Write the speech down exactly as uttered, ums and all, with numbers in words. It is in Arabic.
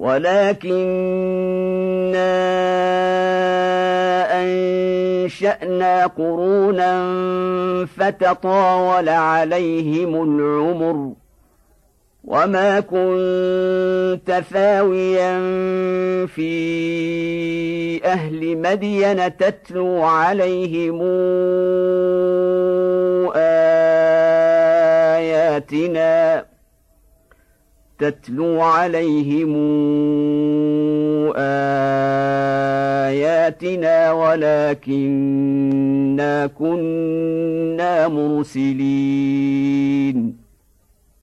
ولكننا أنشأنا قرونا فتطاول عليهم العمر وما كنت ثاويا في أهل مدين تتلو عليهم آياتنا تتلو عليهم آياتنا ولكننا كنا مرسلين